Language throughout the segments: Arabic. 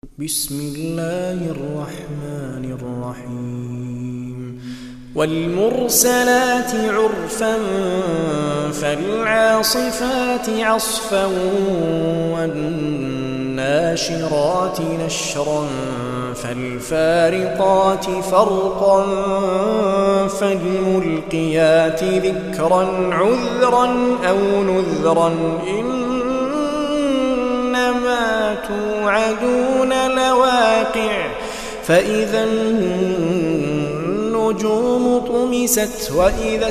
بسم الله الرحمن الرحيم والمرسلات عرفا فالعاصفات عصفا والناشرات نشرا فالفارقات فرقا فالملقيات ذكرا عذرا أو نذرا إنما توعدون لواقع فإذا النجوم طمست وإذا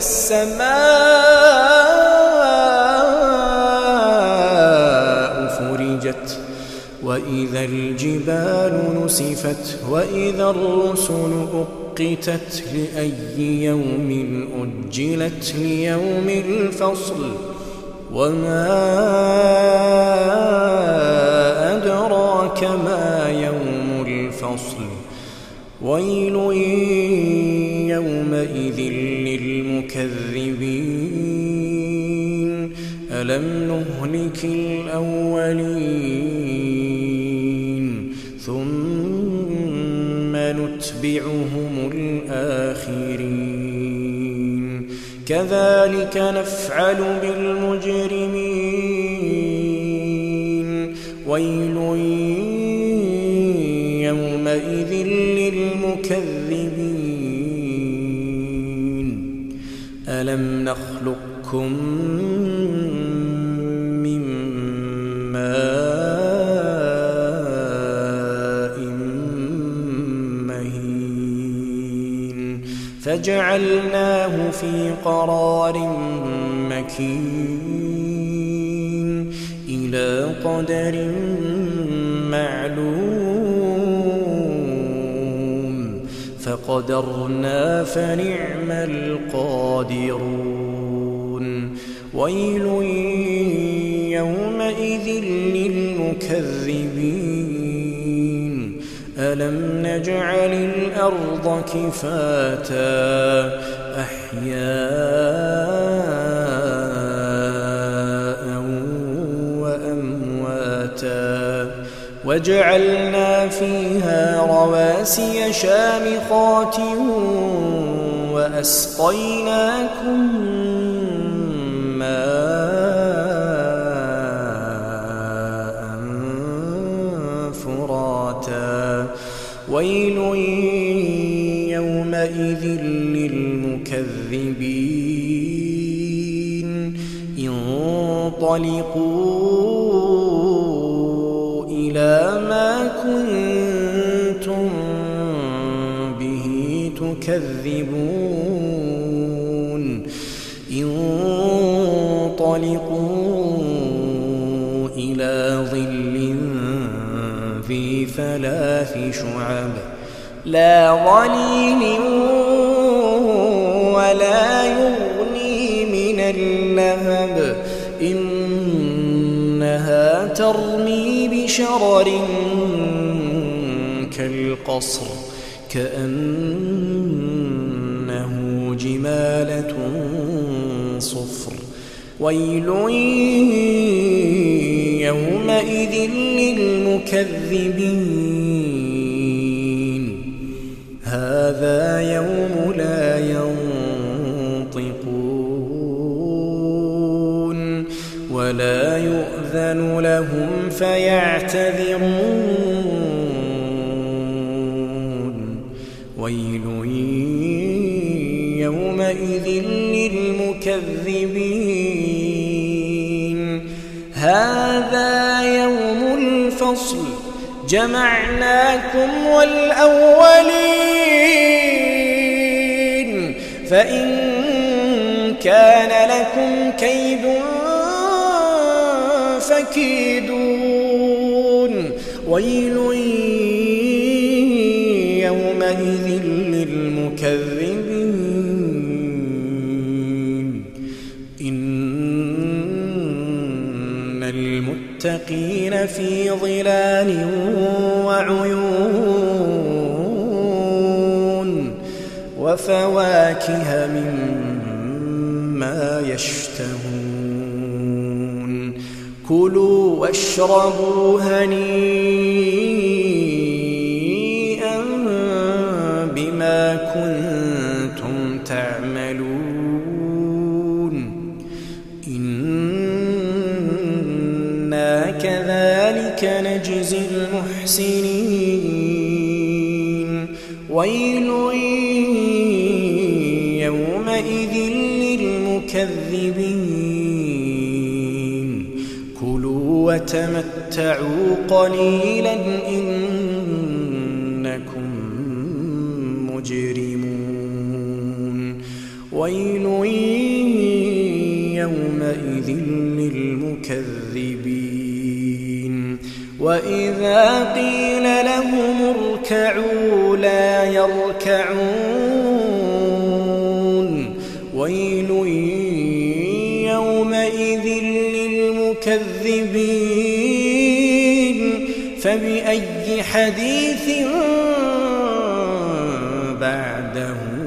السماء فرجت وإذا الجبال نسفت وإذا الرسل أقتت لأي يوم أجلت ليوم الفصل وما أدراك ما يوم الفصل ويل يومئذ للمكذبين ألم نهلك الأولين ثم نتبعهم الآخرين كذلك نفعل بالمجرمين ويل يومئذ للمكذبين ألم نخلقكم من ماء مهين فجعلناه في قرار مكين إلى قدر معلوم فقدرنا فنعم القادرون ويل يومئذ للمكذبين ألم نجعل الأرض كفاتا أحياء وأمواتا وجعلنا فيها رواسي شامخات وأسقيناكم ماء فراتا ويل يومئذ للمكذبين انطلقوا إلى ما كنتم به تكذبون انطلقوا إلى ظل ذي ثلاث شعب لا ظليل ولا يغني من اللهب إنها ترمي بشرر كالقصر كأنه جمالة صفر ويل يومئذ للمكذبين هذا يوم لا ينطقون ولا يؤذن لهم فيعتذرون ويل يومئذ للمكذبين هذا يوم الفصل جمعناكم والأولين فإن كان لكم كيد فكيدون ويل يومئذ للمكذبين إن المتقين في ظلال وعيون وفواكه مما يشتهون كلوا واشربوا هنيئا المحسنين ويل يومئذ للمكذبين كلوا وتمتعوا قليلا إنكم مجرمون ويل يومئذ للمكذبين وإذا قيل لهم اركعوا لا يركعون ويل يومئذ للمكذبين فبأي حديث بعده